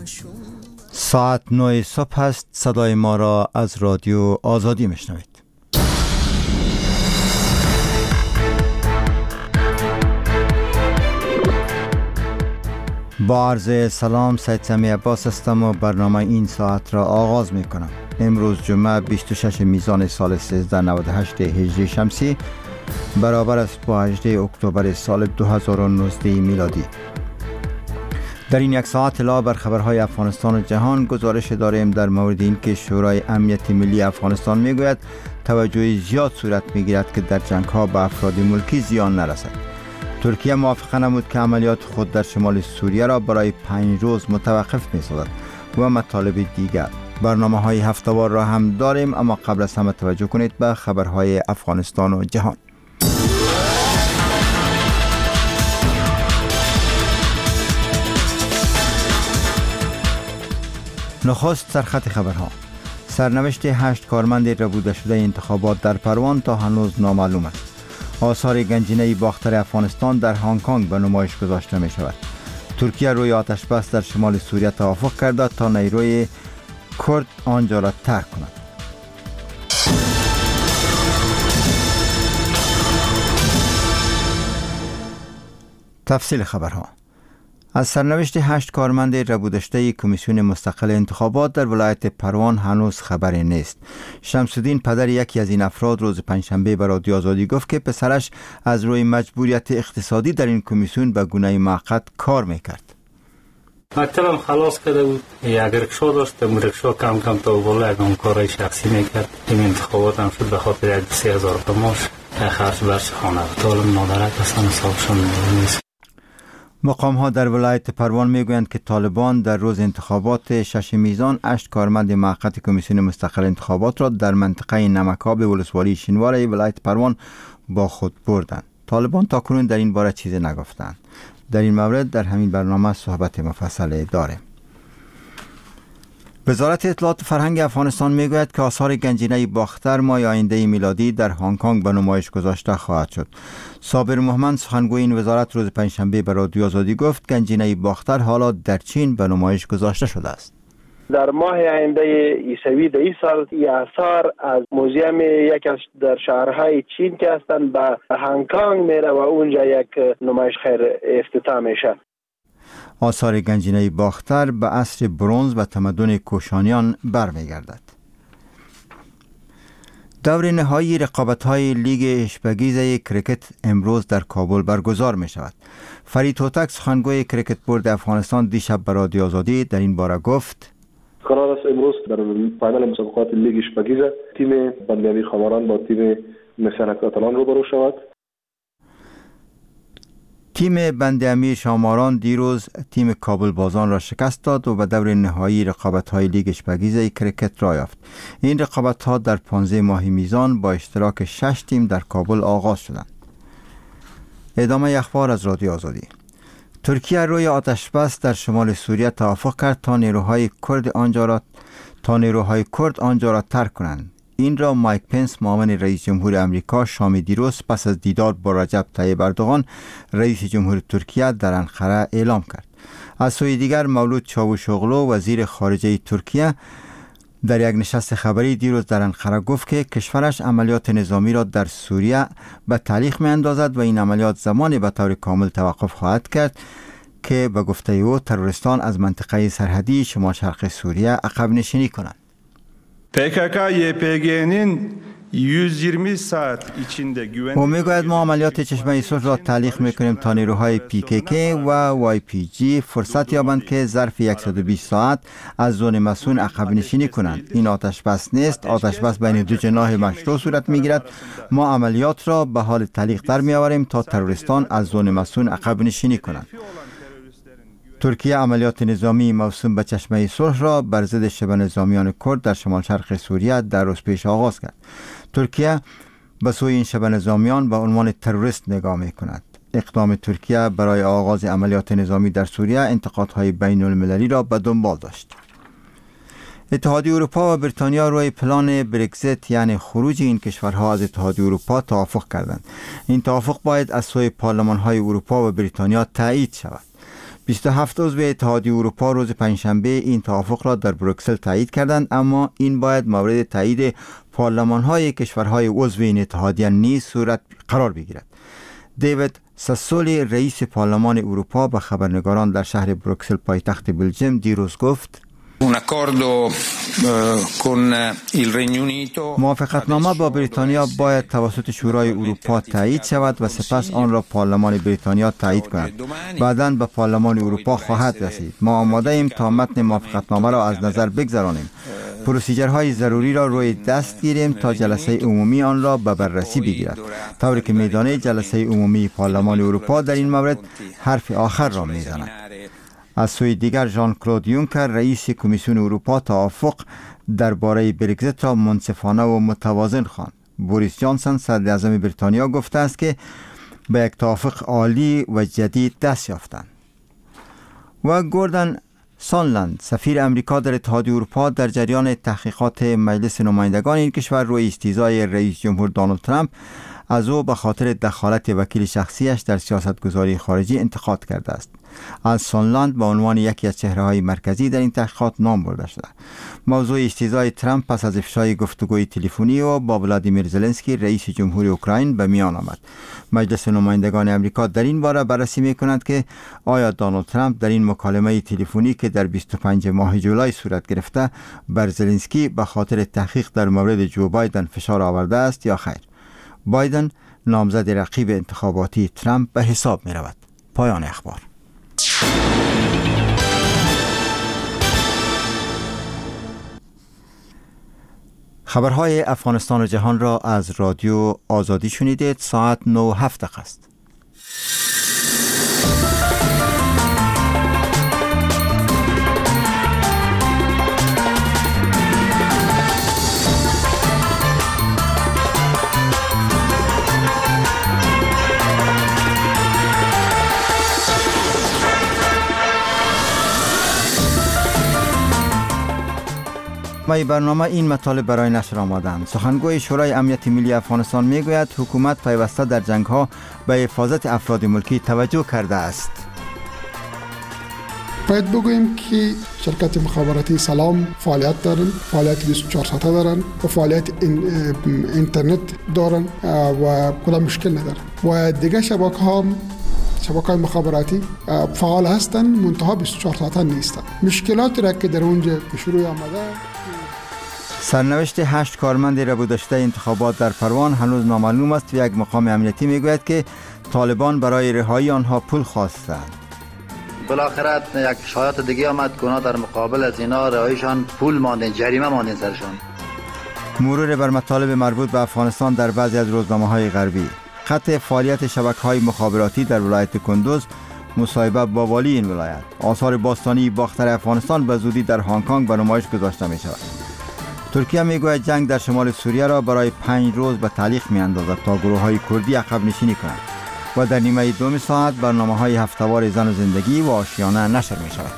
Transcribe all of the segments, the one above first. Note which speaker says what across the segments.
Speaker 1: ساعت 9 صبح است. صدای ما را از رادیو آزادی میشنوید. با عرض سلام، سید سمی عباس هستم و برنامه این ساعت را آغاز می کنم. امروز جمعه 26 میزان سال 1398 هجری شمسی برابر است با 18 اکتبر سال 2019 میلادی. در این یک ساعت علاوه بر خبرهای افغانستان و جهان گزارش داریم در مورد این که شورای امنیت ملی افغانستان میگوید توجه زیاد صورت میگیرد که در جنگ ها به افراد ملکی زیان نرسد. ترکیه موافقه نمود که عملیات خود در شمال سوریه را برای 5 روز متوقف می‌سازد و مطالب دیگر. برنامه های هفته‌وار را هم داریم، اما قبل از همه توجه کنید به خبرهای افغانستان و جهان. نخست سرخط خبرها. سرنوشت 8 کارمند ربوده شده انتخابات در پروان تا هنوز نامعلوم است. آثار گنجینه باختر افغانستان در هنگ کنگ به نمایش گذاشته می شود. ترکیه روی آتش بس در شمال سوریه توافق کرده تا نیروی کرد آنجا را ترک کند. تفصیل خبرها. از سرنوشت 8 کارمند ربوده شده کمیسیون مستقل انتخابات در ولایت پروان هنوز خبری نیست. شمس الدین پدر یکی از این افراد روز پنجشنبه به رادیو آزادی گفت که پسرش از روی مجبوریت اقتصادی در این کمیسیون به گونه موقت کار میکرد.
Speaker 2: مکتبم خلاص کرده بود، یک رکشا داشت، رکشا کم کم تا بالا یکم کارهای شخصی میکرد. این انتخابات هم شد به خاطر 3000 ماش خرج برش خانه بود. طالب مادرک اصلا حسابشون نیست.
Speaker 1: مقام ها در ولایت پروان میگویند که طالبان در روز انتخابات 6 میزان 8 کارمند موقت کمیسیون مستقل انتخابات را در منطقه نمک‌آب ولسوالی شینوار ولایت پروان با خود بردند. طالبان تاکنون در این باره چیزی نگفتند. در این مورد در همین برنامه صحبت مفصل داریم. وزارت اطلاعات فرهنگ افغانستان میگوید که آثار گنجینه باختر ماه آینده میلادی در هنگ کنگ به نمایش گذاشته خواهد شد. صابر محمد سخنگوی این وزارت روز پنجشنبه به رادیو آزادی گفت گنجینه باختر حالا در چین به نمایش گذاشته شده است.
Speaker 3: در ماه آینده عیسوی در این سال این آثار از موزیم یک از در شهرهای چین که هستند به هنگ کنگ میره و اونجا یک نمایش خیر افتتاح میشه.
Speaker 1: آثار گنجینه باختر به عصر برنز و تمدن کوشانیان برمیگردد. دور نهایی رقابت‌های لیگ اشپگیز کرکت امروز در کابل برگزار می شود. فرید هوتک سخنگوی کرکت بورد افغانستان دیشب به رادیو آزادی در این باره گفت
Speaker 4: قرار است امروز در فینال مسابقات لیگ اشپگیز تیم بنده امیر خماران با تیم مسنک اتلان روبرو شود.
Speaker 1: تیم بنده امیر شاماران دیروز تیم کابل بازان را شکست داد و به دور نهایی رقابت‌های لیگ اشپگیز کرکت را یافت. این رقابت‌ها در 15 ماه میزان با اشتراک 6 تیم در کابل آغاز شدند. ادامه اخبار از رادیو آزادی. ترکیه روی آتش بس در شمال سوریه توافق کرد تا نیروهای کرد آنجا را ترک کنند. این را مایک پنس معاون رئیس جمهور امریکا شام دیروز پس از دیدار با رجب طیب اردوغان رئیس جمهور ترکیه در انقره اعلام کرد. از سوی دیگر مولود چاوشوغلو وزیر خارجه ترکیه در یک نشست خبری دیروز در انقره گفت که کشورش عملیات نظامی را در سوریه به تعلیق می اندازد و این عملیات زمانی به طور کامل توقف خواهد کرد که به گفته او تروریستان از منطقه سرحدی شمال شرق سوریه عقب نشینی کنند.
Speaker 5: PKK-YPG'nin 120 saat içinde güvenlik...
Speaker 1: او میگوید ما عملیات چشمه صلح را تعلیق میکنیم تا نیروهای PKK و YPG فرصت یابند که ظرف 120 ساعت از زون مسون عقب نشینی کنند. این آتش بس نیست، آتش بس بین دو جناح مشروع صورت میگیرد. ما عملیات را به حال تعلیق در میآوریم تا تروریستان از زون مسون عقب نشینی کنند. ترکیه عملیات نظامی موسوم به چشمه صلح را بر ضد شبه نظامیان کرد در شمال شرق سوریه در روز پیش آغاز کرد. ترکیه به سوی این شبه نظامیان به عنوان تروریست نگاه می کند. اقدام ترکیه برای آغاز عملیات نظامی در سوریه انتقادهای بین المللی را به دنبال داشت. اتحادیه اروپا و بریتانیا روی پلان برگزیت یعنی خروج این کشورها از اتحادیه اروپا توافق کردند. این توافق باید از سوی پارلمان‌های اروپا و بریتانیا تایید شود. 27 عضو اتحادیه اروپا روز پنجشنبه این توافق را در بروکسل تایید کردند، اما این باید مورد تایید پارلمان‌های کشورهای عضو این اتحادیه نیز صورت قرار بگیرد. دیوید ساسولی رئیس پارلمان اروپا به خبرنگاران در شهر بروکسل پایتخت بلژیم دیروز گفت موافقتنامه با بریتانیا باید توسط شورای اروپا تایید شود و سپس آن را پارلمان بریتانیا تایید کند. بعداً به پارلمان اروپا خواهد رسید. ما آماده ایم تا متن موافقتنامه را از نظر بگذرانیم. پروسیجرهای ضروری را روی دست گیریم تا جلسه عمومی آن را به بررسی بگیرد، طوری که میدانید جلسه عمومی پارلمان اروپا در این مورد حرف آخر را میزند. از سوی دیگر ژان کلود یونکر رئیس کمیسیون اروپا توافق درباره برگزیت را منصفانه و متوازن خواند. بوریس جانسون صدر اعظم بریتانیا گفته است که به یک توافق عالی و جدید دست یافتند. و گوردن سانلند سفیر امریکا در اتحادیه اروپا در جریان تحقیقات مجلس نمایندگان این کشور روی استیضای رئیس جمهور دونالد ترامپ از او به خاطر دخالت وکیل شخصیش در سیاستگذاری خارجی انتقاد کرده است. از سانلند به عنوان یکی از چهره‌های مرکزی در این تحقیقات نام برده شده. موضوع استیضای ترامپ پس از افشای گفتگوی تلفنی و با ولادیمیر زلنسکی رئیس جمهوری اوکراین به میان آمد. مجلس نمایندگان امریکا در این باره بررسی می‌کند که آیا دونالد ترامپ در این مکالمه تلفنی که در 25 ماه جولای صورت گرفته بر زلنسکی به خاطر تحقیق در مورد جو بایدن فشار آورده است یا خیر. بایدن نامزد رقیب انتخاباتی ترامپ به حساب می رود. پایان اخبار. خبرهای افغانستان و جهان را از رادیو آزادی شنیدید. ساعت 9:07 است. مای برنامه این مطالب برای نشر آمدند. سخنگوی شورای امنیت ملی افغانستان میگوید حکومت پیوسته در جنگ‌ها به حفاظت افراد ملکی توجه کرده است.
Speaker 6: باید بگوییم که شرکت مخابراتی سلام فعالیت دارن، فعالیت 24 ساعته دارن و فعالیت اینترنت دارن و کلا مشکل ندارن و دیگه شبکه‌های مخابراتی فعال هستن، منتها 24 ساعته نیستن. مشکلاتی را که در اونجا به شروع آمده.
Speaker 1: سرنوشت 8 کارمند ربودشته انتخابات در پروان هنوز نامعلوم است و یک مقام امنیتی میگوید که طالبان برای رهایی آنها پول خواستند.
Speaker 7: بالاخره یک شایعات دیگه آمد که اونا در مقابل از اینا رهاییشان پول ماندن، جریمه ماندن سرشان.
Speaker 1: مرور بر مطالب مربوط به افغانستان در بعضی از روزنامه‌های غربی. قطع فعالیت شبکه‌های مخابراتی در ولایت کندوز، مصاحبه با والی این ولایت. آثار باستانی باختر افغانستان به زودی در هنگ کنگ به نمایش گذاشته می شود. ترکیه می گوید جنگ در شمال سوریه را برای 5 روز به تعلیق می اندازد تا گروه‌های کردی عقب نشینی کنند و در نیمه دوم ساعت برنامه‌های هفته‌وار زن و زندگی و آشیانه نشر می شود.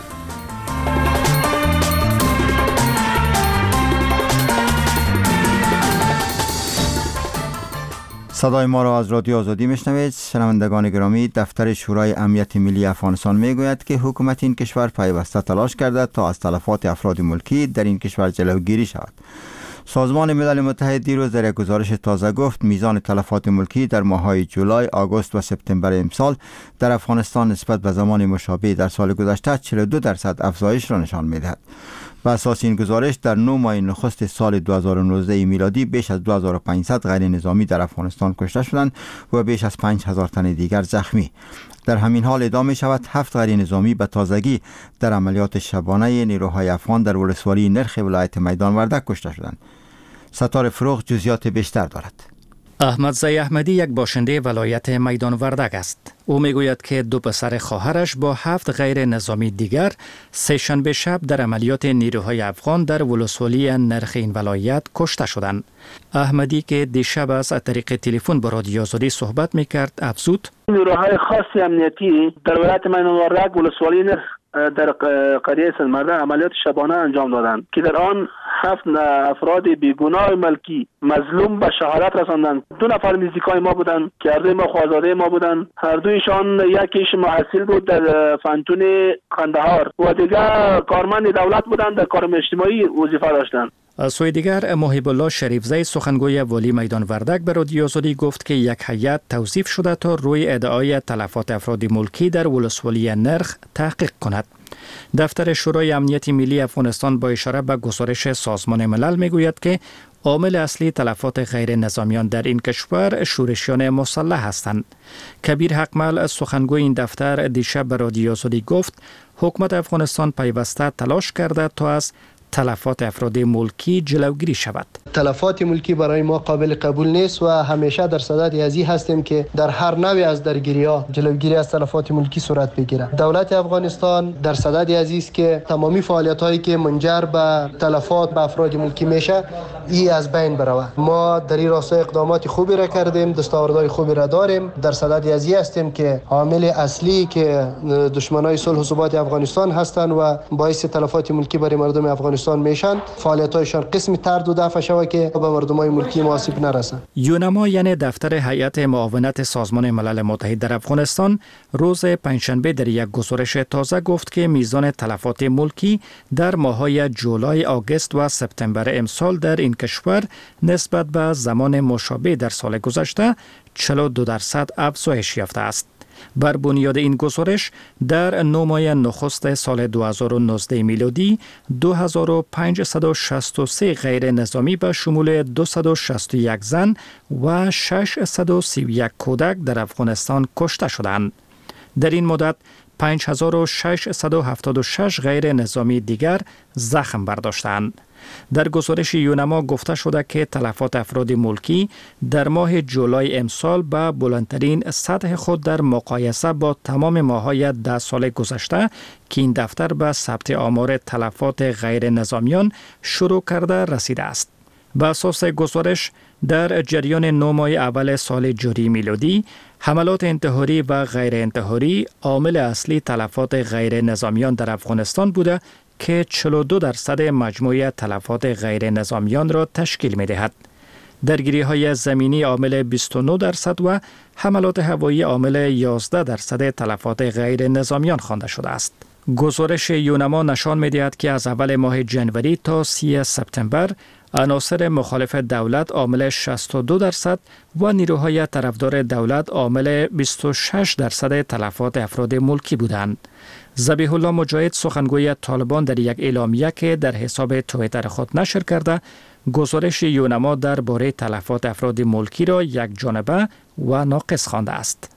Speaker 1: صدای ما را از رادیو آزادی میشنوید. شنوندگان گرامی، دفتر شورای امنیت ملی افغانستان میگوید که حکومت این کشور پیوسته تلاش کرده تا از تلفات افراد ملکی در این کشور جلوگیری شود. سازمان ملل متحد دیروز در یک گزارش تازه گفت میزان تلفات ملکی در ماه‌های جولای، آگوست و سپتامبر امسال در افغانستان نسبت به زمان مشابه در سال گذشته 42% افزایش را نشان می‌دهد. بر اساس این گزارش در 9 ماه نخست سال 2019 میلادی بیش از 2500 غیر نظامی در افغانستان کشته شدند و بیش از 5000 تن دیگر زخمی. در همین حال ادامه شود 7 غیر نظامی به تازگی در عملیات شبانه نیروهای افغان در ولسوالی نرخ ولایت میدان وردک کشته شدند. ستاره فروغ جزئیات بیشتر دارد.
Speaker 8: احمدزی احمدی یک باشنده ولایت میدان وردک است. او میگوید که 2 پسر خواهرش با 7 غیر نظامی دیگر سه‌شنبه شب در عملیات نیروهای افغان در ولسوالی نرخ این ولایت کشته شدند. احمدی که دیشب از طریق تلفن با رادیو آزادی صحبت میکرد افزود:
Speaker 3: نیروهای خاص امنیتی در ولایت میدان وردک ولسوالی نرخ در قریه سلمرده عملیات شبانه انجام دادند که در آن 7 افراد بیگناه ملکی مظلوم به شهادت رساندند. 2 نفر نزدیکای ما بودند که هر دوی ما خوازاده ما بودند. هر دوی
Speaker 9: ایشان یکیش محصل بود در فنتون قندهار و دیگه کارمند دولت بودند، در کار اجتماعی وظیفه داشتند.
Speaker 8: از سوی دیگر محب الله شریفزی سخنگوی والی میدان وردک به رادیو آزادی گفت که یک هیئت توصیف شده تا روی ادعای تلفات افراد ملکی در ولسوالی نرخ تحقیق کند. دفتر شورای امنیت ملی افغانستان با اشاره به گزارش سازمان ملل میگوید که عامل اصلی تلفات غیر نظامیان در این کشور شورشیان مسلح هستند. کبیر حقمل سخنگوی این دفتر دیشب به رادیو آزادی گفت حکومت افغانستان پیوسته تلاش کرده تا از تلفات افراد ملکی جلوگیری شود.
Speaker 10: تلفات ملکی برای ما قابل قبول نیست و همیشه در صدد ازی هستیم که در هر نوع از درگیری‌ها جلوگیری از تلفات ملکی صورت بگیرد. دولت افغانستان در صدد ازی است که تمامی فعالیت‌هایی که منجر به تلفات به افراد ملکی میشه ای از بین برود. ما در این راستا اقدامات خوبی را کردیم، دستاوردهای خوبی را داریم. در صدد ازی هستیم که عامل اصلی که دشمنای صلح و ثبات افغانستان هستند و باعث تلفات ملکی برای مردم افغانستان میشن، فعالیت‌هایشان قسمی ترد و دفع شود که به مردمای ملکی آسیب نرسند.
Speaker 8: یونما یعنی دفتر هیئت معاونت سازمان ملل متحد در افغانستان روز پنجشنبه در یک گزارش تازه گفت که میزان تلفات ملکی در ماه‌های جولای، آگوست و سپتامبر امسال در این کشور نسبت به زمان مشابه در سال گذشته 42% افزایش یافته است. بر بنیاد این گزارش در 9 ماه نخست سال 2019 میلادی 2563 غیر نظامی به شمول 261 زن و 631 کودک در افغانستان کشته شدند. در این مدت 5676 غیر نظامی دیگر زخم برداشتند. در گزارش یونما گفته شده که تلفات افراد ملکی در ماه جولای امسال به بلندترین سطح خود در مقایسه با تمام ماه‌های 10 سال گذشته که این دفتر به ثبت آمار تلفات غیر نظامیان شروع کرده رسیده است. به اساس گزارش در جریان 9 ماه اول سال جاری میلادی حملات انتحاری و غیر انتحاری عامل اصلی تلفات غیر نظامیان در افغانستان بوده که 42% مجموع تلفات غیر نظامیان را تشکیل می دهد. درگیری‌های زمینی عامل 29% و حملات هوایی عامل 11% تلفات غیر نظامیان خوانده شده است. گزارش یونما نشان می دهد که از اول ماه جنوری تا 30 سپتامبر عناصر مخالف دولت عامل 62% و نیروهای طرفدار دولت عامل 26% تلفات افراد ملکی بودند. ذبیح الله مجاهد سخنگوی طالبان در یک اعلامیه که در حساب توییتر خود نشر کرده گزارش یونما درباره تلفات افراد ملکی را یک جانبه و ناقص خوانده است.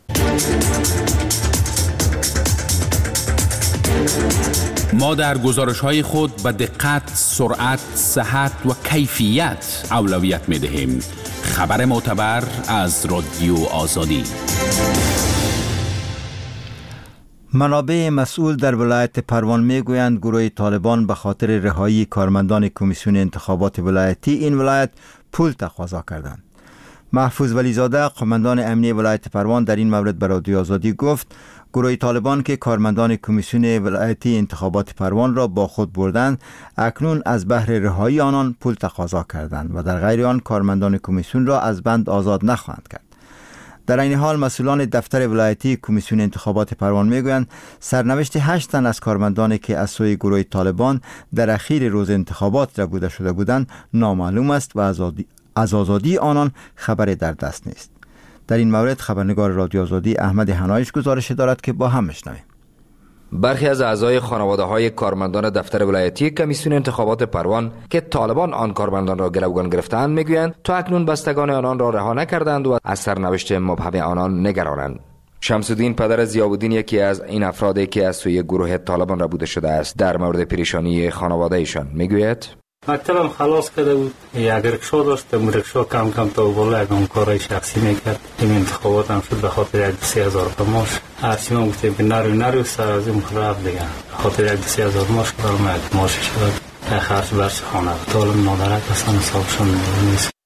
Speaker 11: ما در گزارش‌های خود به دقت، سرعت، صحت و کیفیت اولویت می‌دهیم. خبر معتبر از رادیو آزادی.
Speaker 1: منابع مسئول در ولایت پروان میگویند گروه طالبان به خاطر رهایی کارمندان کمیسیون انتخابات ولایتی این ولایت پول تقاضا کردند. محفوظ ولیزاده قماندان امنیه ولایت پروان در این مورد به رادیو آزادی گفت گروه طالبان که کارمندان کمیسیون ولایتی انتخابات پروان را با خود بردند اکنون از بهر رهایی آنان پول تقاضا کردند و در غیر آن کارمندان کمیسیون را از بند آزاد نخواهند کرد. در این حال مسئولان دفتر ولایتی کمیسیون انتخابات پروان میگویند سرنوشت 8 تن از کارمندانی که از سوی گروه طالبان در اخیر روز انتخابات ربوده شده بودند نامعلوم است و از آزادی آنان خبری در دست نیست. در این مورد خبرنگار رادیو آزادی احمد حنایش گزارش دارد که با هم بشنویم.
Speaker 12: برخی از اعضای خانواده‌های کارمندان دفتر ولایتی کمیسیون انتخابات پروان که طالبان آن کارمندان را گروگان گرفتند میگویند تا اکنون بستگان آنان را رها نکردند و از سرنوشت مبهم آنان نگرانند. شمس الدین پدر ضیاءالدین یکی از این افرادی که از سوی گروه طالبان ربوده شده است در مورد پریشانی خانواده‌ایشان میگوید
Speaker 2: مکتبم خلاص کرده بود، یک رکشا داشت، رکشا کم کم تا بالا یکم کارهای شخصی میکرد. این انتخابات هم شد به خاطر 3000 ماش. هرچی ما گفتیم که نرو سر از این خراب دیگه خاطر 3000 ماش کارم یک ماش شد خرج برش خانه طالب نادرک اصلا حسابشون نیست.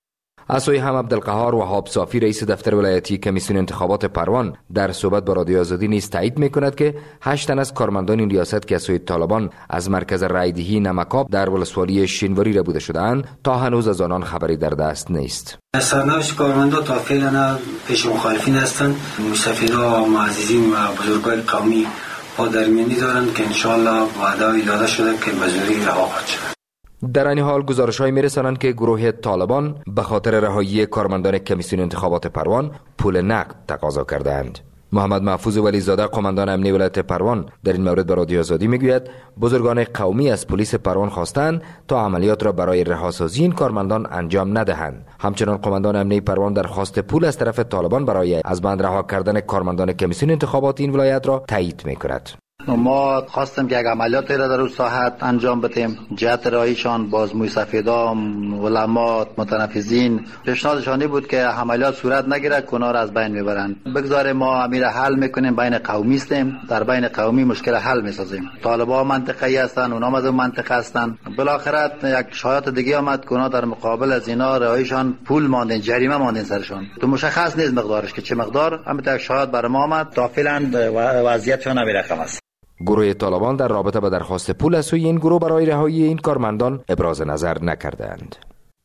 Speaker 12: از سوی هم عبدالقهار وهاب صافی رئیس دفتر ولایتی کمیسیون انتخابات پروان در صحبت با رادیو آزادی نیز تایید میکند که 8 تن از کارمندان این ریاست که از سوی طالبان از مرکز رایدهی نمکاب در ولسوالی شینواری ربوده شده‌اند تا هنوز از آنان خبری در دست نیست.
Speaker 13: سرنوشت کارمندا تا فعلا پیش مخالفین هستند. مستفیدا و معززین و بزرگان قومی با درمیانی دارند که انشاءالله وعده داده شده که به زودی رها خواهد شد.
Speaker 12: در این حال گزارش‌هایی می‌رسانند که گروه طالبان به خاطر رهایی کارمندان کمیسیون انتخابات پروان پول نقد تقاضا کردند. محمد محفوظ ولیزاده قماندان امنی ولایت پروان در این مورد به رادیو آزادی میگوید بزرگان قومی از پلیس پروان خواستند تا عملیات را برای رهاسازی این کارمندان انجام ندهند. همچنان قماندان امنی پروان درخواست پول از طرف طالبان برای از بند رها کردن کارمندان کمیسیون انتخابات این ولایت را تایید میکند.
Speaker 7: ما خواستیم که یک عملیاتی را در اون ساحت انجام بدیم. جهت رایشان باز موی سفیدا، علما، متنفذین پیشنهادشانی بود که عملیات صورت نگیره که اونا را از بین میبرند. بگذاریم ما امیر حل میکنیم، بین قومی هستیم، در بین قومی مشکل حل میسازیم. طالبان منطقه‌ای هستند، اونا از اون منطقه هستند. بالاخره یک شایعات دیگه آمد که اونا در مقابل از اینا رایشان پول ماندن، جریمه ماندن سرشان. تو مشخص نیست مقدارش که چه مقدار، اما یک شایعات بر ما آمد. تا فعلا وضعیتشان نمی‌رقم است.
Speaker 12: گروه طالبان در رابطه با درخواست پول از سوی این گروه برای رهایی این کارمندان ابراز نظر نکردند.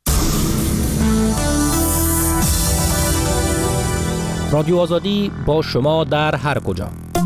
Speaker 14: رادیو آزادی با شما در هر کجا.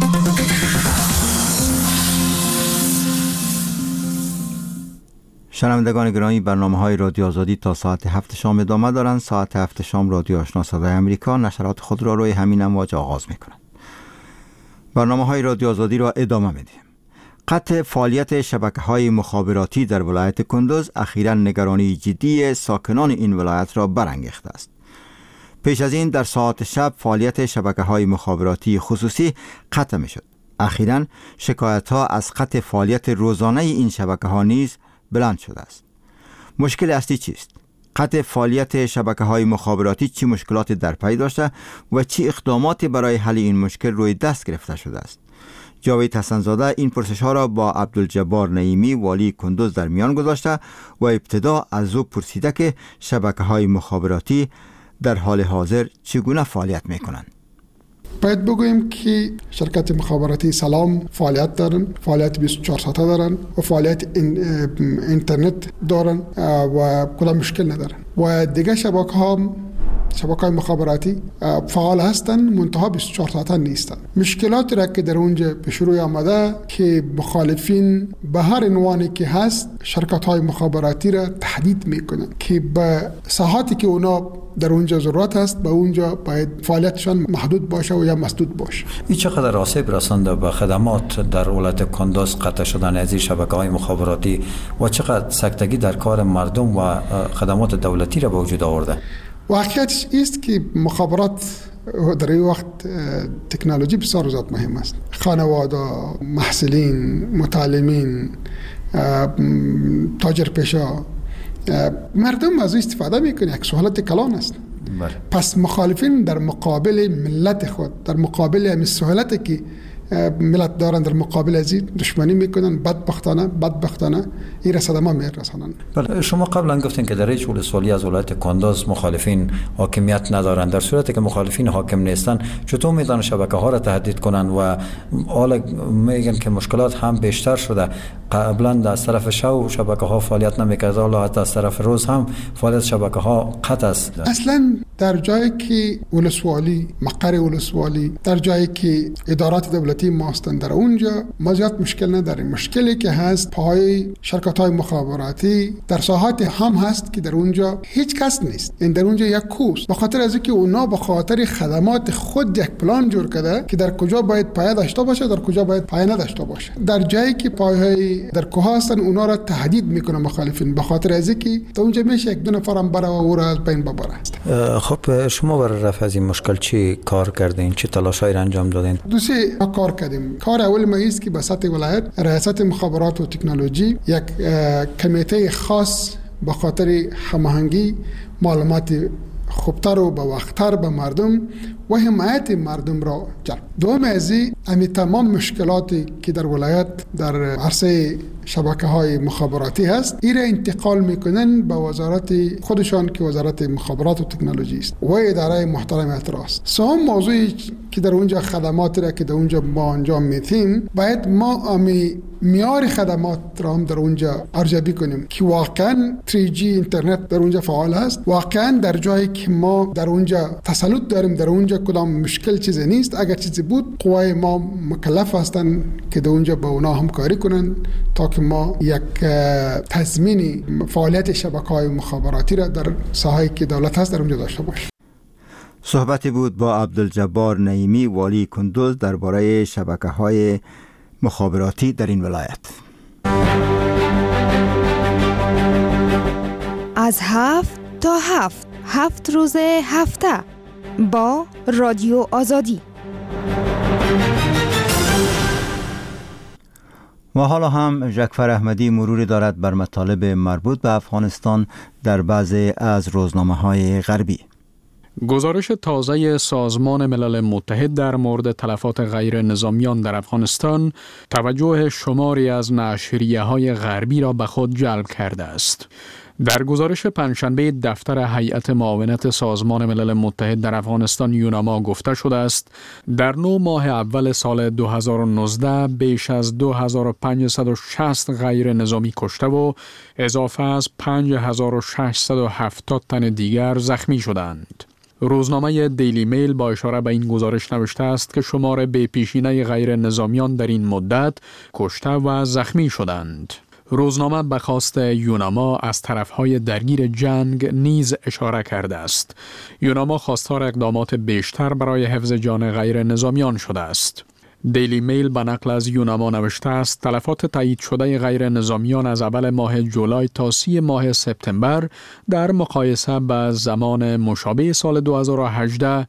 Speaker 1: شنوندگان گرامی، برنامه‌های رادیو آزادی تا ساعت 7 شام ادامه دارند. ساعت 7 شام رادیو آشنا صدای آمریکا نشرات خود را روی همین امواج آغاز می‌کند. برنامه‌های رادیو آزادی را ادامه می‌دهیم. قطع فعالیت شبکه‌های مخابراتی در ولایت کندوز اخیراً نگرانی جدی ساکنان این ولایت را برانگیخته است. پیش از این در ساعات شب فعالیت شبکه‌های مخابراتی خصوصی قطع می‌شد. اخیراً شکایت‌ها از قطع فعالیت روزانه این شبکه‌ها نیز بلند شده است. مشکل اصلی چیست؟ قطع فعالیت شبکه‌های مخابراتی چه مشکلاتی در پی داشته و چه اقداماتی برای حل این مشکل روی دست گرفته شده است؟ جاوید حسن‌زاده این پرسش‌ها را با عبدالجبار نعیمی والی کندوز در میان گذاشته و ابتدا از او پرسیده که شبکه‌های مخابراتی در حال حاضر چگونه فعالیت می‌کنند.
Speaker 6: باید بگوییم که شرکت مخابراتی سلام فعالیت دارن، فعالیت 24 ساعته دارن و فعالیت اینترنت دارن و کدام مشکل ندارن و دیگه شبکه‌های مخابراتی فعال هستن، منتها 24 ساعته نیستن. مشکلاتی را که در اونجا به شروع آمده که مخالفین به هر عنوانی که هست شرکت‌های مخابراتی را تهدید میکنن که به ساعاتی که اونا در اونجا ضرورت هست به اونجا باید فعالیتشان محدود باشه و یا مسدود باشه.
Speaker 15: این چقدر آسیب رسانده به خدمات در ولایت کندوز قطع شدن از این شبکه‌های مخابراتی و چقدر سکتگی در کار مردم و خدمات دولتی را به وجود آورده؟
Speaker 6: واقعیتش است که مخابرات در این وقت تکنولوژی بسیار زیاد مهم است. خانواده، محصلین، متعلمین، تاجر پیشا، مردم از استفاده میکنه. یک سهولت کلان است. پس مخالفین در مقابل ملت خود، در مقابل همین سهولتی که ملت دارن، در مقابل از دشمنی میکنن. بدبختانه این را صدمه میرسانن.
Speaker 15: بله، شما قبلا گفتین که در هیچ ولسوالی از ولایت کندوز مخالفین حاکمیت ندارن. در صورتی که مخالفین حاکم نیستن چطور میدان شبکه ها را تهدید کنن و حالا میگن که مشکلات هم بیشتر شده؟ قبلا از طرف شبکه ها فعالیت نمیکرد، حالا حتی از طرف روز هم فعالیت شبکه ها قطع است.
Speaker 6: اصلا در جایی که ولسوالی، مقر ولسوالی، در جایی که ادارات دولتی ما هستند، در اونجا ما زیاد مشکل نداریم. مشکلی که هست پای شرکت‌های مخابراتی در ساحات هم هست که در اونجا هیچ کس نیست. این در اونجا یک کوس، به خاطر از اینکه اونا به خاطر خدمات خود یک پلان جور کرده که در کجا باید پایه داشته باشه، در کجا باید پایه نداشته باشه. در جایی که پایه‌های در کوه هستن اونا را تهدید میکنه مخالفین، به خاطر از اینکه تا اونجا میشه یک دو نفرم بره و او را از بین ببره.
Speaker 15: خب شما برای رفع از این مشکل چی کار کردین؟ چه تلاشایی را انجام دادین؟
Speaker 6: دو سه کار کردیم. کار اول ما است که به سطح ولایت ریاست مخابرات و تکنولوژی یک کمیته خاص به خاطر هماهنگی معلومات خوبتر و به وقتتر به مردم و حمایت مردم را جلب. دوم از این تمام مشکلاتی که در ولایت در عرصه شبکه‌های مخابراتی هست این را انتقال میکنن به وزارت خودشان که وزارت مخابرات و تکنولوژی است و اداره محترم اعتراض. سوم موضوعی که در اونجا خدمات را که در اونجا ما انجام میدیم باید ما معیار خدمات را هم در اونجا ارزیابی کنیم که واقعا 3G اینترنت در اونجا فعال است، واقعا در جایی که ما در اونجا تسلط داریم در اونجا کدام مشکل چیزی نیست. اگر چیزی بود قوای ما مکلف هستند که در اونجا با اونا همکاری کنند تا که ما یک تضمین فعالیت شبکه‌های مخابراتی را در ساحه‌ای که دولت هست در اونجا داشته باشیم.
Speaker 1: صحبتی بود با عبدالجبار نعیمی والی کندوز درباره شبکه‌های مخابراتی در این ولایت.
Speaker 16: از 7 تا 7 روز هفته با رادیو آزادی.
Speaker 1: و حالا هم جعفر احمدی مروری دارد بر مطالب مربوط به افغانستان در بعضی از روزنامه‌های غربی.
Speaker 17: گزارش تازه سازمان ملل متحد در مورد تلفات غیر نظامیان در افغانستان توجه شماری از نشریه‌های غربی را به خود جلب کرده است. در گزارش پنجشنبه دفتر هیئت معاونت سازمان ملل متحد در افغانستان یوناما گفته شده است در 9 ماه اول سال 2019 بیش از 2560 غیر نظامی کشته و اضافه از 5670 تن دیگر زخمی شدند. روزنامه دیلی میل با اشاره به این گزارش نوشته است که شمار بی‌پیشینه غیر نظامیان در این مدت کشته و زخمی شدند. روزنامه به خواست یوناما از طرفهای درگیر جنگ نیز اشاره کرده است. یوناما خواستار اقدامات بیشتر برای حفظ جان غیر نظامیان شده است. دیلی میل به نقل از یوناما نوشته است تلفات تایید شده غیر نظامیان از اول ماه جولای تا 30 ماه سپتامبر در مقایسه با زمان مشابه سال 2018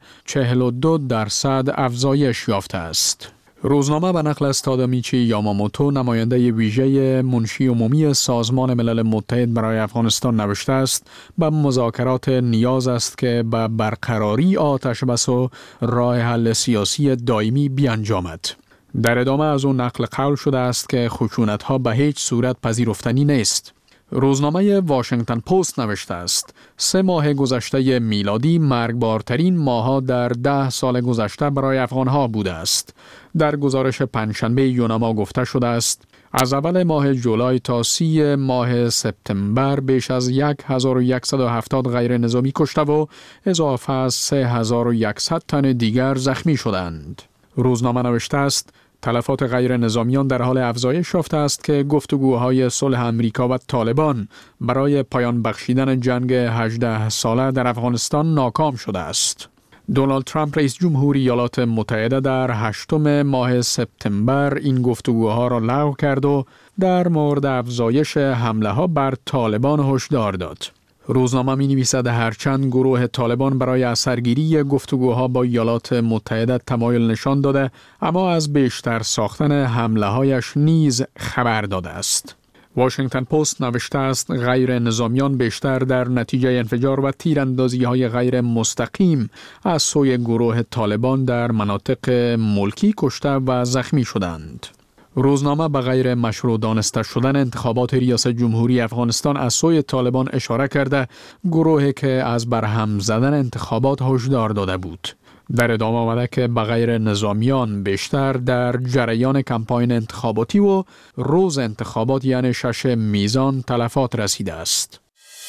Speaker 17: 42% افزایش یافته است. روزنامه به نقل از تادامیچی یاماموتو نماینده ویژه منشی عمومی سازمان ملل متحد برای افغانستان نوشته است به مذاکرات نیاز است که به برقراری آتش بس و راه حل سیاسی دائمی بیانجامد. در ادامه از او نقل قول شده است که خشونت‌ها به هیچ صورت پذیرفتنی نیست. روزنامه واشنگتن پست نوشته است 3 ماه گذشته میلادی مرگبارترین ماه‌ها در 10 سال گذشته برای افغان‌ها بوده است. در گزارش پنجشنبه یوناما گفته شده است از اول ماه جولای تا 30 ماه سپتامبر بیش از 1170 غیر نظامی کشته و اضافه از 3100 تن دیگر زخمی شدند. روزنامه نوشته است تلفات غیر نظامیان در حال افزایش یافته است که گفتگوهای صلح امریکا و طالبان برای پایان بخشیدن جنگ 18 ساله در افغانستان ناکام شده است. دونالد ترامپ رئیس جمهوری ایالات متحده در 8 ماه سپتامبر این گفتگوها را لغو کرد و در مورد افزایش حمله ها بر طالبان هشدار داد. روزنامه می نویسد هرچند گروه طالبان برای اثرگیری گفتگوها با ایالات متحده تمایل نشان داده اما از بیشتر ساختن حمله هایش نیز خبر داده است. واشنگتن پست نوشته است غیر نظامیان بیشتر در نتیجه انفجار و تیراندازی های غیر مستقیم از سوی گروه طالبان در مناطق ملکی کشته و زخمی شدند. روزنامه به غیر مشروع دانسته شدن انتخابات ریاست جمهوری افغانستان از سوی طالبان اشاره کرده گروهی که از برهم زدن انتخابات هشدار داده بود. در ادامه آمده که به غیر نظامیان بیشتر در جریان کمپاین انتخاباتی و روز انتخابات یعنی 6 میزان تلفات رسیده است.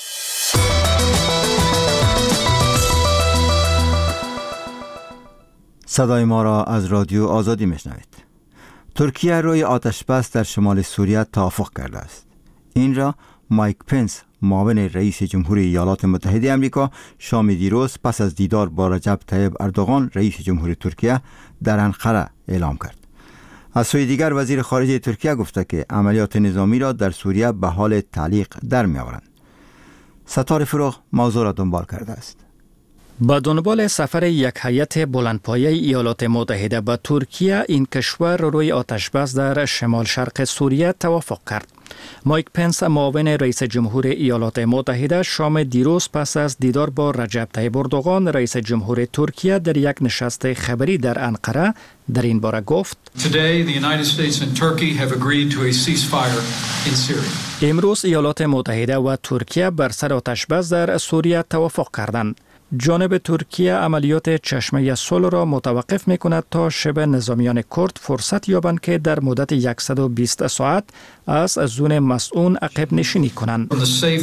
Speaker 1: صدای ما را از رادیو آزادی میشنوید. ترکیه روی آتش بس در شمال سوریه توافق کرده است. این را مایک پنس معاون رئیس جمهوری ایالات متحده آمریکا شام دیروز پس از دیدار با رجب طیب اردوغان رئیس جمهوری ترکیه در انقره اعلام کرد. از سوی دیگر وزیر خارجه ترکیه گفته که عملیات نظامی را در سوریه به حال تعلیق در می‌آورند. ستاره فروغ موضوع را دنبال کرده است.
Speaker 8: با دنبال سفر یک هیئت بلندپایه ایالات متحده به ترکیه این کشور روی آتش‌بس در شمال شرق سوریه توافق کرد. مایک پنس معاون رئیس جمهور ایالات متحده شام دیروز پس از دیدار با رجب طیب اردوغان رئیس جمهور ترکیه در یک نشست خبری در انقره در این باره گفت امروز ایالات متحده و ترکیه بر سر آتش‌بس در سوریه توافق کردند. جانب ترکیه عملیات چشمه صلح را متوقف می کند تا شبه نظامیان کرد فرصت یابند که در مدت 120 ساعت از زون مسئول عقب نشینی کنند.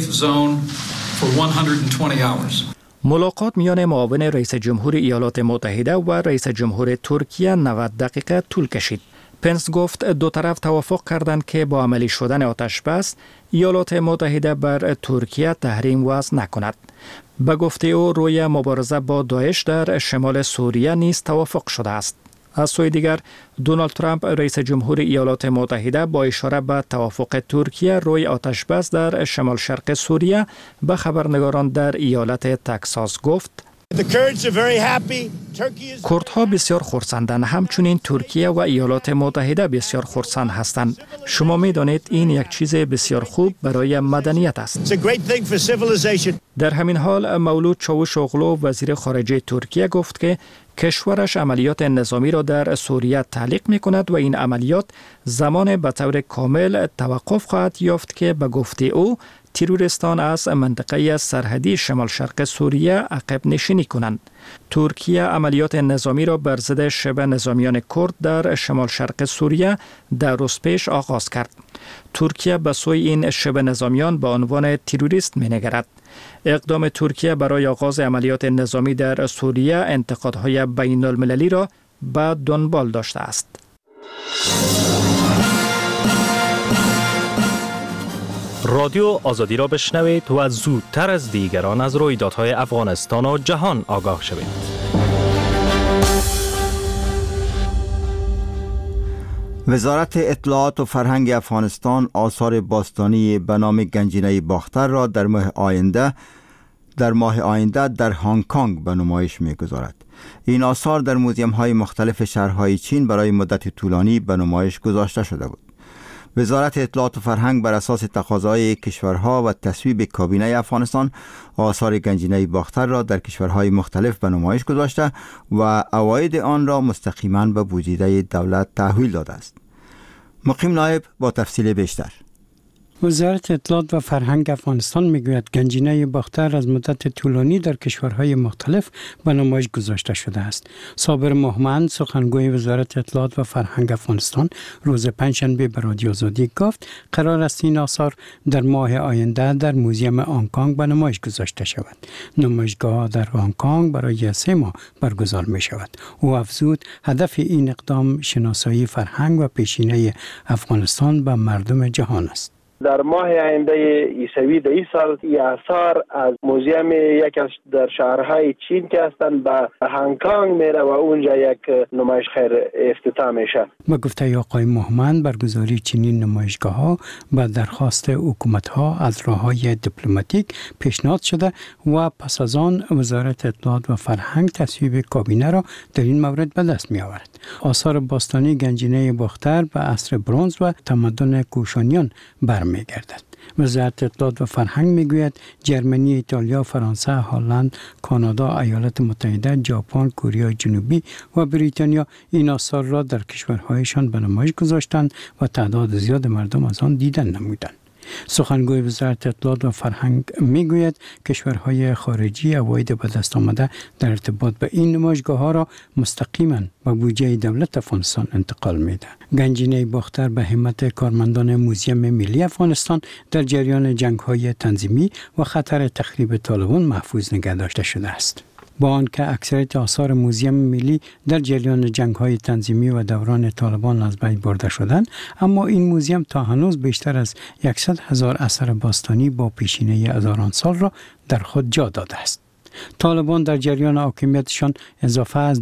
Speaker 8: ملاقات میان معاون رئیس جمهور ایالات متحده و رئیس جمهور ترکیه 90 دقیقه طول کشید. پنس گفت دو طرف توافق کردند که با عملی شدن آتش‌بس ایالات متحده بر ترکیه تحریم وضع نکند. به گفته او روی مبارزه با داعش در شمال سوریه نیز توافق شده است. از سوی دیگر دونالد ترامپ رئیس جمهور ایالات متحده با اشاره به توافق ترکیه روی آتش‌بس در شمال شرق سوریه به خبرنگاران در ایالت تگزاس گفت کردها بسیار خرسندند، همچنین ترکیه و ایالات متحده بسیار خرسند هستند. شما می دانید این یک چیز بسیار خوب برای مدنیت است. در همین حال مولود چاوشوغلو وزیر خارجه ترکیه گفت که کشورش عملیات نظامی را در سوریه تعلیق می کند و این عملیات زمان به طور کامل توقف خواهد یافت که به گفته او تروریستان از منطقه سرحدی شمال شرق سوریه عقب نشینی کنند. ترکیه عملیات نظامی را بر ضد شبه نظامیان کرد در شمال شرق سوریه در روز پیش آغاز کرد. ترکیه به سوی این شبه نظامیان به عنوان تروریست می‌نگرد. اقدام ترکیه برای آغاز عملیات نظامی در سوریه انتقادهای بین المللی را به دنبال داشته است.
Speaker 14: رادیو آزادی را بشنوید و زودتر از دیگران از رویدادهای افغانستان و جهان آگاه شوید.
Speaker 1: وزارت اطلاعات و فرهنگ افغانستان آثار باستانی به نام گنجینه باختر را در ماه آینده در هنگ کنگ به نمایش می‌گذارد. این آثار در موزیم‌های مختلف شهرهای چین برای مدت طولانی به نمایش گذاشته شده بود. وزارت اطلاعات و فرهنگ بر اساس تقاضای کشورها و تصویب کابینه افغانستان آثار گنجینه باختر را در کشورهای مختلف به نمایش گذاشته و عواید آن را مستقیما به بودجه دولت تحویل داده است. مقیم نایب با تفصیل بیشتر.
Speaker 18: وزارت اطلاعات و فرهنگ افغانستان میگوید گنجینه باختر از مدت طولانی در کشورهای مختلف به نمایش گذاشته شده است. صابر محمد سخنگوی وزارت اطلاعات و فرهنگ افغانستان روز پنجشنبه به رادیو آزادی گفت قرار است این آثار در ماه آینده در موزیم هنگ کنگ به نمایش گذاشته شود. نمایشگاه در هنگ کنگ برای 3 ماه برگزار می شود. او افزود هدف این اقدام شناسایی فرهنگ و پیشینه افغانستان به مردم جهان است.
Speaker 3: در ماه آینده عیسوی در این سال این آثار از موزیم یک از در شهرهای چین که هستند به هنگ کنگ میره و اونجا یک نمایش خیر افتتاح میشه.
Speaker 18: با گفته آقای محمد برگزاری چنین نمایشگاه‌ها به درخواست حکومت‌ها از راه‌های دیپلماتیک پیشنهاد شده و پس از آن وزارت اطلاعات و فرهنگ تصویب کابینه را در این مورد به دست می‌آورد. آثار باستانی گنجینه باختر به عصر برنز و تمدن کوشانیان برمیگردد. وزارت اطلاعات و فرهنگ میگوید جرمنی، ایتالیا، فرانسه، هلند، کانادا، ایالات متحده، ژاپن، کره جنوبی و بریتانیا این آثار را در کشورهایشان به نمایش گذاشتند و تعداد زیاد مردم از آن دیدن نمودند. سخنگوی وزارت اطلاعات و فرهنگ میگوید کشورهای خارجی عواید به دست آمده در ارتباط به این نمایشگاه‌ها را مستقیما به بودجه دولت افغانستان انتقال میده. گنجینه باختر به همت کارمندان موزیم ملی افغانستان در جریان جنگ‌های تنظیمی و خطر تخریب طالبان محفوظ نگه داشته شده است. با آنکه اکثریت آثار موزیم ملی در جریان جنگ‌های تنظیمی و دوران طالبان از بین برده شدند، اما این موزیم تا هنوز بیشتر از 100,000 اثر باستانی با پیشینه هزاران سال را در خود جا داده است. طالبان در جریان حاکمیتشان اضافه از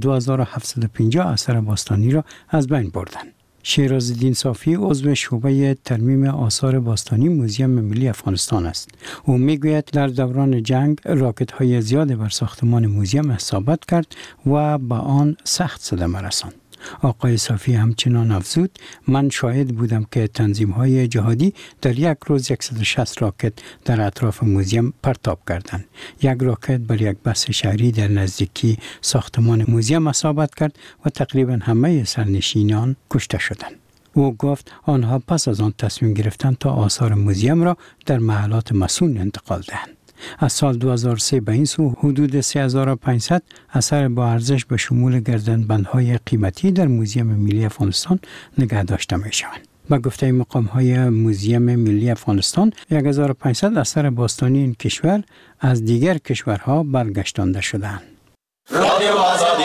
Speaker 18: 2750 اثر باستانی را از بین بردند. شیرازالدین صافی عضو شعبه ترمیم آثار باستانی موزیم ملی افغانستان است. او میگوید در دوران جنگ راکت‌های زیاد بر ساختمان موزیم اصابت کرد و به آن سخت صدمه رساند. آقای صافی همچنان افزود: من شاهد بودم که تنظیم‌های جهادی در یک روز 160 راکت در اطراف موزیم پرتاب کردند. یک راکت بر یک بس شهری در نزدیکی ساختمان موزیم اصابت کرد و تقریبا همه سرنشینان کشته شدند. او گفت آنها پس از آن تصمیم گرفتند تا آثار موزیم را در محلات مسون انتقال دهند. از سال 2003 به این سو حدود 3500 اثر با ارزش به شمول گردنبندهای قیمتی در موزیم ملی افغانستان نگه داشته می شوند. با گفته مقام‌های موزیم ملی افغانستان 1500 اثر باستانی این کشور از دیگر کشورها برگشتانده شدند.
Speaker 19: رادیو آزادی.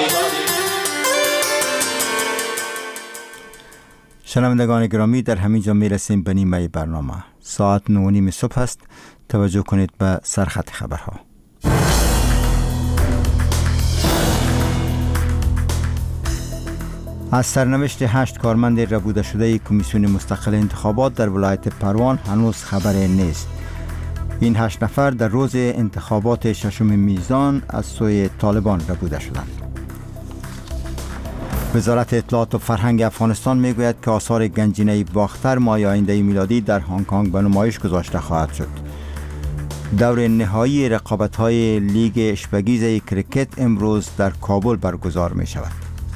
Speaker 1: شنوندگان گرامی، در همین جا میرسیم به نیمه برنامه. ساعت 9:30 صبح است. توجه کنید به سرخط خبرها. از سرنوشت 8 کارمند ربوده شده کمیسیون مستقل انتخابات در ولایت پروان هنوز خبری نیست. این 8 نفر در روز انتخابات ششم میزان از سوی طالبان ربوده شدند. وزارت اطلاعات و فرهنگ افغانستان میگوید که آثار گنجینه باختر ماه آینده میلادی در هنگ کنگ به نمایش گذاشته خواهد شد. دور نهایی رقابت‌های لیگ اشپگیز کرکت امروز در کابل برگزار می شود.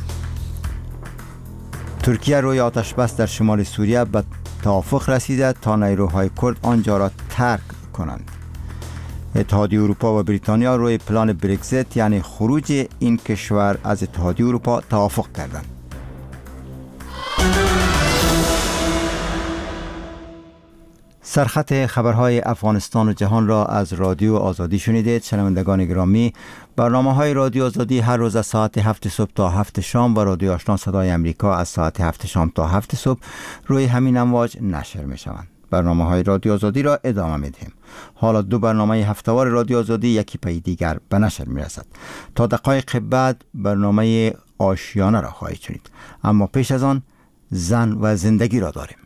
Speaker 1: ترکیه روی آتش بس در شمال سوریه به توافق رسیده تا نیروهای کرد آنجا را ترک کنند. اتحادیه اروپا و بریتانیا روی پلان برگزیت یعنی خروج این کشور از اتحادیه اروپا توافق کردند. سرخط خبرهای افغانستان و جهان را از رادیو آزادی شنیدید. شنوندگان گرامی، برنامه‌های رادیو آزادی هر روز از ساعت 7 صبح تا 7 شام و رادیو آشنا صدای امریکا از ساعت 7 شام تا 7 صبح روی همین امواج نشر می‌شوند. برنامه‌های رادیو آزادی را ادامه می‌دهیم. حالا 2 برنامه هفته‌وار رادیو آزادی یکی پی دیگر به نشر می‌رسد. تا دقایق بعد برنامه آشیانه را خواهید شنید. اما پیش از آن زن و زندگی را داریم.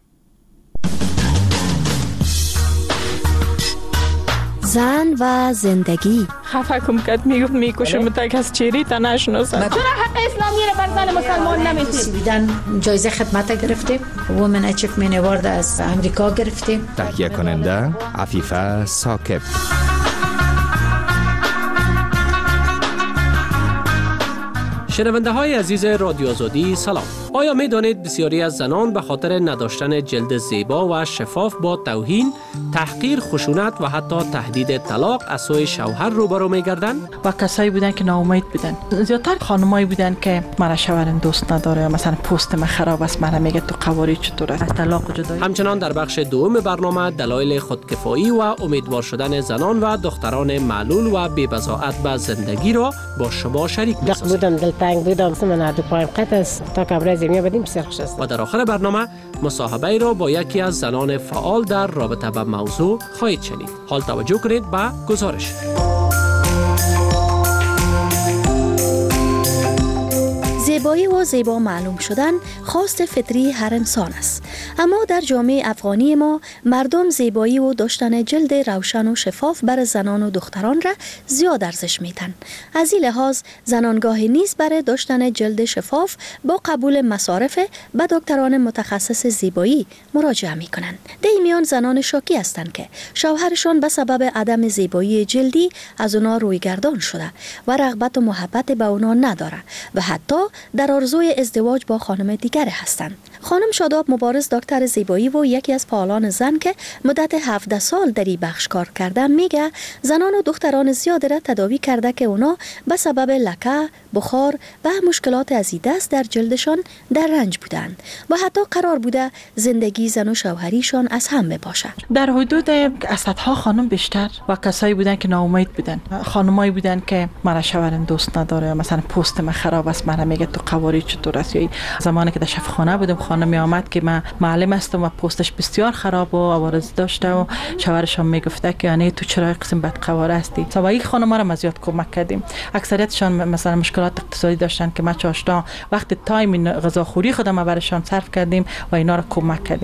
Speaker 20: زن و زندگی.
Speaker 21: خفه کم کد میگفت میکشم تا کس چیری تا نشناسد.
Speaker 22: چرا حق اسلامی را بر زن مسلمان نمیدید؟
Speaker 23: سویدن جایزه خدمت گرفتیم. وومن اچیومنت اوارد از امریکا گرفتیم.
Speaker 12: تهیه کننده عفیفه ثاقب.
Speaker 24: شنونده های عزیز رادیو آزادی سلام. آیا می دانید بسیاری از زنان به خاطر نداشتن جلد زیبا و شفاف با توهین، تحقیر، خشونت و حتی تهدید طلاق از سوی شوهر روبرو می گردند؟
Speaker 21: و کسایی بودن که ناامید بودن. زیادتر خانمایی بودن که مرا شوهرم دوست نداره یا مثلا پست من خراب است، مرا میگه تو قواری چطور است، طلاق و جدایی.
Speaker 24: همچنان در بخش دوم برنامه دلایل خودکفایی و امیدوار شدن زنان و دختران معلول و بی‌بضاعت به زندگی را با شما شریک می‌سازیم. و در آخر برنامه مصاحبه را با یکی از زنان فعال در رابطه با موضوع خواهید شنید. حال توجه کنید به گزارش.
Speaker 20: زیبایی و زیبا معلوم شدن خواست فطری هر انسان است، اما در جامعه افغانی ما مردم زیبایی و داشتن جلد روشن و شفاف برای زنان و دختران را زیاد ارزش میدن. از این لحاظ زنان گاهی نیز برای داشتن جلد شفاف با قبول مصارف به دکتران متخصص زیبایی مراجعه میکنند. در این میان زنان شاکی هستند که شوهرشان به سبب عدم زیبایی جلدی از اونا رویگردان شده و رغبت و محبت به اونا نداره و حتی در آرزوی ازدواج با خانم دیگر هستند. خانم شاداب مبارز دکتر زیبایی و یکی از فعالان زن که مدت 17 سال در این بخش کار کرده میگه زنان و دختران زیاد را تداوی کرده که اونا به سبب لکه، بخار و مشکلات از این دست در جلدشان در رنج بودند و حتی قرار بوده زندگی زن و شوهریشان از هم بپاشه.
Speaker 21: در حدود صدها خانم بیشتر و کسایی بودن که ناامید بودن. خانمایی بودن که مرا شوهرم دوست نداره، مثلا پست من خراب است، مرا میگه تو قواری چطور است. یا زمانی که در شفاخانه بودم خانمی آمد که من معلم هستم و پستش بسیار خراب و عوارض داشته و شوهرش هم میگفته که یعنی تو چرا قسم بد قواره هستی. سوایی خانم‌ها را زیاد کمک کردیم. اکثریتشان مثلا مشکلات اقتصادی داشتن که ما چاشتا وقت تایم غذاخوری خودم برایشان صرف کردیم و اینا را کمک کردیم.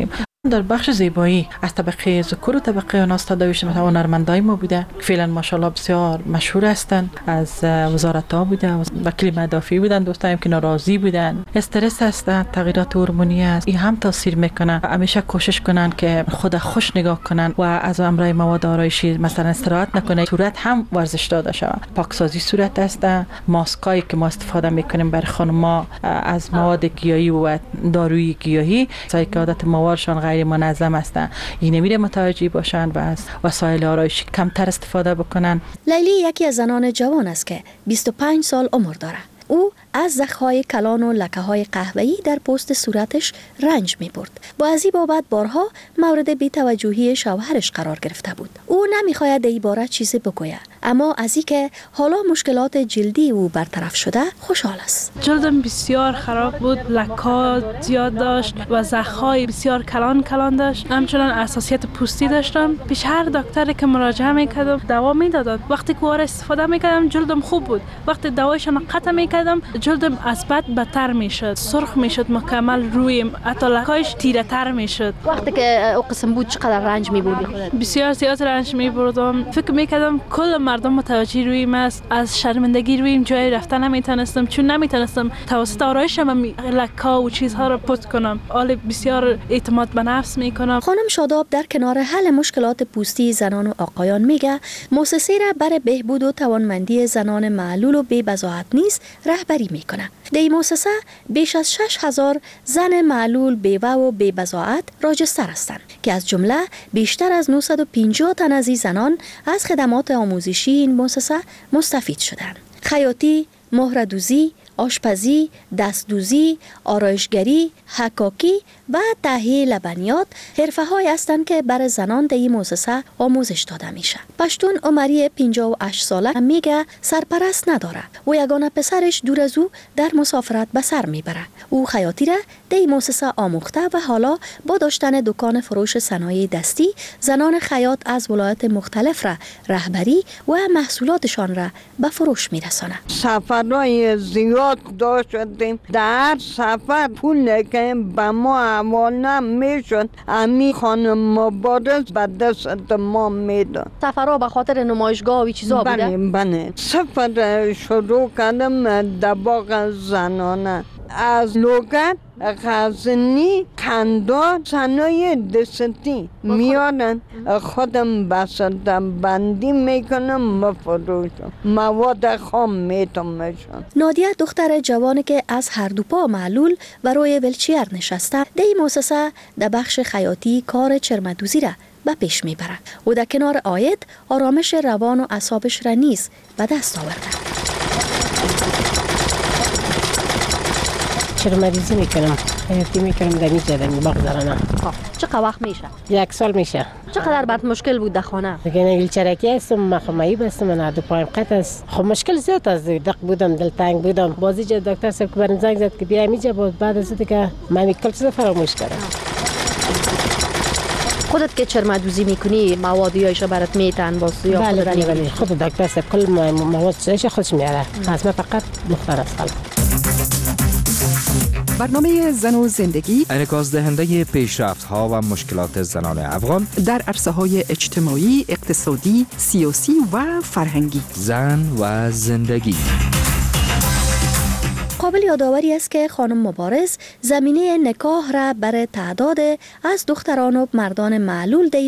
Speaker 21: در بخش زیبایی از طبقه ذکور و طبقه اناث تداوی شده. مثلا هنرمندای ما بوده فعلا ماشاءالله بسیار مشهور هستند، از وزارت‌ها بوده، وکیل مدافعی بودن، دوستایم که ناراضی بودن، استرس هستند، تغییرات هورمونی است، این هم تاثیر میکنه. همیشه کوشش کنن که خود خوش نگاه کنن و از امرای مواد آرایشی مثلا استراحت نکنه. صورت هم ورزش داده شود. پاکسازی صورت است. ماسکایی که ما استفاده میکنیم برای خانم‌ها از مواد گیاهی و دارویی گیاهی، سعی که عادت موارشان غیر منظم هستند، این نمیره متوجه باشن و از وسایل آرایشی کمتر استفاده بکنن.
Speaker 20: لیلی یکی از زنان جوان است که 25 سال عمر داره. او از زخم‌های کلان و لکه‌های قهوه‌ای در پوست صورتش رنج می‌برد. با از این بابت بارها مورد بی‌توجهی شوهرش قرار گرفته بود. او نمی‌خواید در این باره چیزی بگوید، اما از اینکه حالا مشکلات جلدی او برطرف شده خوشحال است.
Speaker 4: جلدم بسیار خراب بود، لک‌ها زیاد داشت و زخم‌های بسیار کلان داشت. همچنان حساسیت پوستی داشتم. پیش هر دکتری که مراجعه می‌کردم دوا می‌دادند. وقتی که استفاده می‌کردم جلدم خوب بود. وقتی دوایشان قطع می‌کردم جلدم از بد بدتر میشد، سرخ میشد مکمل، روی حتی لکایش تیره تر میشد.
Speaker 20: وقتی که او قسم بود چقدر رنج میبردی خودت؟
Speaker 4: بسیار زیاد رنج میبردم. فکر میکردم کل مردم متوجه رویم است. از شرمندگی رویم جای رفتن نمیتونستم، چون نمیتونستم توسط آرایشم لکا و چیزها رو پوست کنم. حال بسیار اعتماد به نفس میکنم.
Speaker 20: خانم شاداب در کنار حل مشکلات پوستی زنان و آقایان میگه مؤسسه را برای بهبود و توانمندی زنان معلول و بی بضاعت نیز رهبری میکنه. در این مؤسسه بیش از 6000 زن معلول، بیوه و بی بضاعت راجستر هستند که از جمله بیشتر از 950 تن از این زنان از خدمات آموزشی این مؤسسه مستفید شدند. خیاطی، مهره‌دوزی، آشپزی، دستدوزی، آرایشگری، حکاکی و تهیه لبنیات حرفه‌هایی هستند که برای زنان در این مؤسسه آموزش داده میشه. پشتون عمری 58 ساله میگه سرپرست نداره و یگانه پسرش دور از او در مسافرت به سر میبره. او خیاطی را در این مؤسسه آموخته و حالا با داشتن دکان فروش صنایع دستی زنان خیاط از ولایات مختلف را رهبری و محصولاتشان را به فروش میرسانه.
Speaker 5: سفرهای زیاد داشتیم. در سفر پول که به ما حواله میشد امی خانم مبارز به دست ما میداد.
Speaker 20: سفرها به خاطر نمایشگاه و چیزا بوده؟
Speaker 5: بله. سفر شروع کردم در باغ زنانه از لوگت، غزنی، قندار، صنایع دستی میارن. خودم بسدم بندی میکنم مفروشم، مواد خام میتونمشم.
Speaker 20: نادیه دختر جوانی که از هر دو پا معلول و روی ویلچیر نشسته در این مؤسسه در بخش خیاطی کار چرمدوزی را به پیش میبره و در کنار آید آرامش روان و اعصابش را نیز به دست آورده.
Speaker 9: چرمدوزی میکنم، خیاطی میکنم در اینجا در باغ زنانه.
Speaker 20: چقدر وقت میشه؟
Speaker 9: 1 سال میشه.
Speaker 20: چقدر برات مشکل بود در خانه؟
Speaker 9: دیگه ویلچرکی هستم، مخمایی بستم، من دو پایم قطع است. خب مشکل زیاد است، دق بودم، دلتنگ بودم. بازی جا دکتر صاحب که برام زنگ زد که بیا اینجا، بعد از دیگه من کل چیز فراموش کردم.
Speaker 20: خودت که چرمدوزی میکنی موادیایش برات میتن باز یا
Speaker 9: بله بله خود دکتر صاحب کل مواد چیزش خودش میاره. از من فقط دختر است.
Speaker 10: برنامه زن و زندگی
Speaker 12: انعکاس دهنده پیشرفت‌ها و مشکلات زنان افغان
Speaker 10: در عرصه‌های اجتماعی، اقتصادی، سیاسی و فرهنگی.
Speaker 12: زن و زندگی.
Speaker 20: قابل یادآوری است که خانم مبارز زمینه نکاح را برای تعداد از دختران و مردان معلول